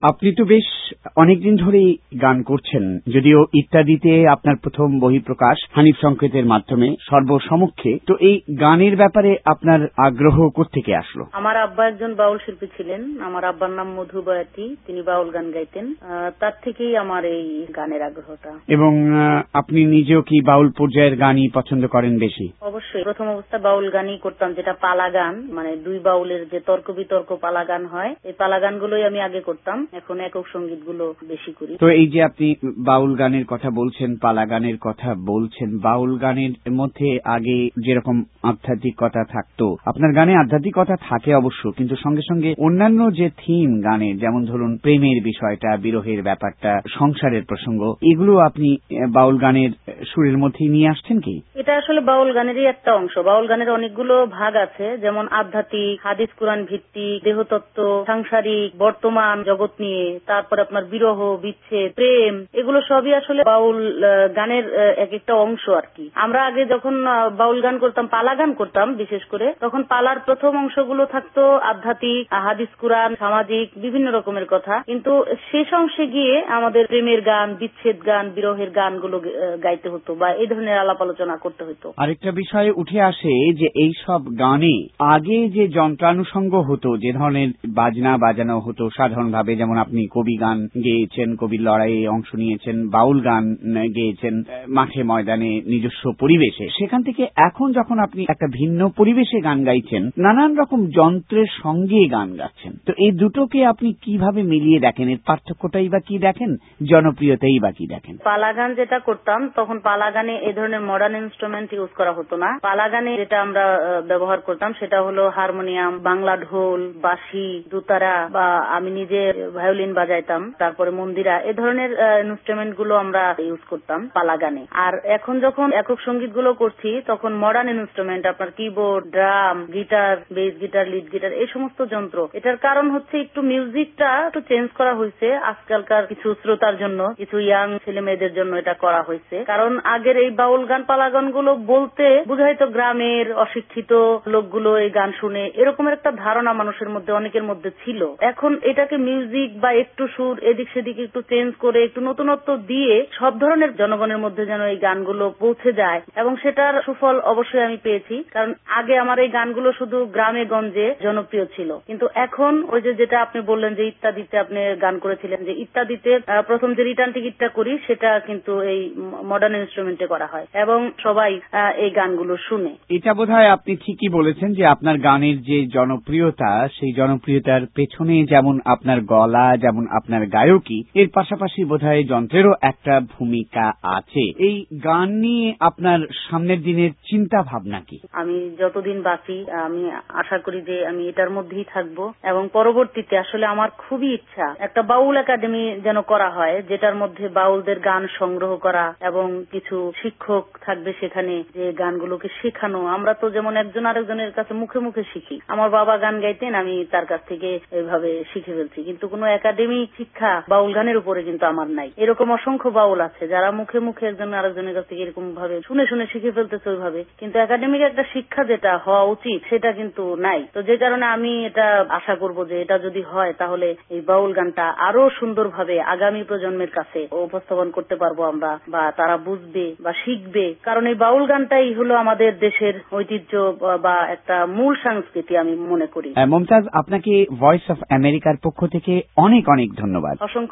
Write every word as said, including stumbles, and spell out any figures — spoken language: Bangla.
আপনি তো বেশ অনেকদিন ধরেই গান করছেন, যদিও ইত্যাদিতে আপনার প্রথম বহিঃপ্রকাশ হানিফ সংকেতের মাধ্যমে সর্বসমক্ষে। তো এই গানের ব্যাপারে আপনার আগ্রহ কোত্থেকে আসলো? আমার আব্বা একজন বাউল শিল্পী ছিলেন। আমার আব্বার নাম মধু বয়াতি, তিনি বাউল গান গাইতেন। তার থেকেই আমার এই গানের আগ্রহটা। এবং আপনি নিজেও কি বাউল পর্যায়ের গানই পছন্দ করেন বেশি? অবশ্যই, প্রথম অবস্থা বাউল গানই করতাম, যেটা পালা গান, মানে দুই বাউলের যে তর্ক বিতর্ক পালা গান হয়, এই পালা গানগুলোই আমি আগে করতাম। এখন একক সঙ্গীত গুলো বেশি করি। তো এই যে আপনি বাউল গানের কথা বলছেন, পালা গানের কথা বলছেন, বাউল গানের মধ্যে আগে যেরকম আধ্যাত্মিকতা থাকতো, আপনার গানে আধ্যাত্মিকতা থাকে অবশ্য, কিন্তু সঙ্গে সঙ্গে অন্যান্য যে থিম গানের, যেমন ধরুন প্রেমের বিষয়টা, বিরহের ব্যাপারটা, সংসারের প্রসঙ্গ, এগুলো আপনি বাউল গানের সুরের মধ্যেই নিয়ে আসছেন কি? এটা আসলে বাউল গানেরই একটা অংশ। বাউল গানের অনেকগুলো ভাগ আছে, যেমন আধ্যাত্মিক, হাদিস কুরআন ভিত্তিক, দেহতত্ত্ব, সাংসারিক, বর্তমান জগৎ নিয়ে, তারপর আপনার বিরহ, বিচ্ছেদ, প্রেম, এগুলো সবই আসলে বাউল গানের এক একটা অংশ আর কি। আমরা আগে যখন বাউল গান করতাম, পালা গান করতাম বিশেষ করে, তখন পালার প্রথম অংশগুলো থাকতো আধ্যাত্মিক, হাদিস কুরআন, সামাজিক, বিভিন্ন রকমের কথা। কিন্তু শেষ অংশে গিয়ে আমাদের প্রেমের গান, বিচ্ছেদ গান, বিরহের গানগুলো গাইতে হতো বা এই ধরনের আলাপ আলোচনা করতে হতো। আরেকটা বিষয়ে উঠে আসে যে এই সব গানে আগে যে যন্ত্রানুষঙ্গ হতো, যে ধরনের বাজনা বাজানো হতো সাধারণভাবে, যেমন আপনি কবি গান গেয়েছেন, কবির লড়াইয়ে অংশ নিয়েছেন, বাউল গান গেয়েছেন মাঠে ময়দানে নিজস্ব পরিবেশে, সেখান থেকে এখন যখন আপনি একটা ভিন্ন পরিবেশে গান গাইছেন, নানান রকম যন্ত্রের সঙ্গে গান গাচ্ছেন, তো এই দুটোকে আপনি কিভাবে মিলিয়ে দেখেন? এর পার্থক্যটাই বা কি দেখেন, জনপ্রিয়তাই বা কি দেখেন? পালা গান যেটা করতাম, তখন পালা গানে এই ধরনের মডার্ন ইনস্ট্রুমেন্ট ইউজ করা হতো না। পালা গানে যেটা আমরা ব্যবহার করতাম সেটা হলো হারমোনিয়াম, বাংলা ঢোল, বাঁশি, দুতারা, বা আমি নিজে ভায়োলিন বাজাইতাম, তারপরে মন্দিরা, এ ধরনের ইনস্ট্রুমেন্ট গুলো আমরা ইউজ করতাম পালা গানে। আর এখন যখন একক সঙ্গীত গুলো করছি, তখন মডার্ন ইনস্ট্রুমেন্ট, আপনার keyboard, drum, guitar, bass guitar, lead guitar, এই সমস্ত যন্ত্র। এটার কারণ হচ্ছে একটু মিউজিকটা একটু চেঞ্জ করা হয়েছে আজকালকার কিছু শ্রোতার জন্য, কিছু ইয়াং ছেলে মেয়েদের জন্য এটা করা হয়েছে। কারণ আগের এই বাউল গান, পালা গানগুলো বলতে বুঝাইতো গ্রামের অশিক্ষিত লোকগুলো এই গান শুনে, এরকমের একটা ধারণা মানুষের মধ্যে, অনেকের মধ্যে ছিল। এখন এটাকে মিউজিক বা একটু সুর এদিক সেদিক একটু চেঞ্জ করে, একটু নতুনত্ব দিয়ে সব ধরনের জনগণের মধ্যে যেন এই গানগুলো পৌঁছে যায়, এবং সেটার সুফল অবশ্যই আমি পেয়েছি। কারণ আগে আমার এই গানগুলো শুধু গ্রামে গঞ্জে জনপ্রিয় ছিল, কিন্তু এখন ওই যে যেটা আপনি বললেন যে ইত্যাদিতে আপনি গান করেছিলেন, যে ইত্যাদিতে প্রথম যে রিটার্ন টিকিটটা করি সেটা কিন্তু এই মডার্ন ইনস্ট্রুমেন্টে করা হয় এবং সবাই এই গানগুলো শুনে। এটা বোধহয় আপনি ঠিকই বলেছেন যে আপনার গানের যে জনপ্রিয়তা, সেই জনপ্রিয়তার পেছনে যেমন আপনার গলা, যেমন আপনার গায়কী, এর পাশাপাশি বোধহয় যন্ত্রেরও একটা ভূমিকা আছে। এই গান নিয়ে আপনার সামনের দিনের চিন্তা ভাবনা কি? আমি যতদিন বাঁচি আমি আশা করি যে আমি এটার মধ্যেই থাকবো, এবং পরবর্তীতে আসলে আমার খুবই ইচ্ছা একটা বাউল একাডেমি যেন করা হয়, যেটার মধ্যে বাউলদের গান সংগ্রহ করা এবং কিছু শিক্ষক থাকবে সেখানে, যে গানগুলোকে শেখানো। আমরা তো যেমন একজন আরেকজনের কাছে মুখে মুখে শিখি। আমার বাবা গান গাইতেন, আমি তার কাছ থেকে এইভাবে শিখে ফেলছি, কিন্তু কোনো একাডেমি শিক্ষা বাউল গানের উপরে কিন্তু আমার নাই। এরকম অসংখ্য বাউল আছে যারা মুখে মুখে একজন আরেকজনের কাছ থেকে এরকম ভাবে শুনে শুনে শিখে ফেলতেছে ওইভাবে, কিন্তু একাডেমিক একটা শিক্ষা যেটা হওয়া উচিত সেটা কিন্তু নাই। তো যে কারণে আমি এটা আশা করব যে এটা যদি হয়, তাহলে এই বাউল গানটা আরো সুন্দরভাবে আগামী প্রজন্মের কাছে উপস্থাপন করতে পারবো আমরা, বা তারা বুঝবে বা শিখবে। কারণ এই বাউল গানটাই হলো আমাদের দেশের ঐতিহ্য বা একটা মূল সংস্কৃতি আমি মনে করি। মুমতাজ, আপনাকে ভয়েস অফ আমেরিকার পক্ষ থেকে অনেক অনেক ধন্যবাদ। অসংখ্য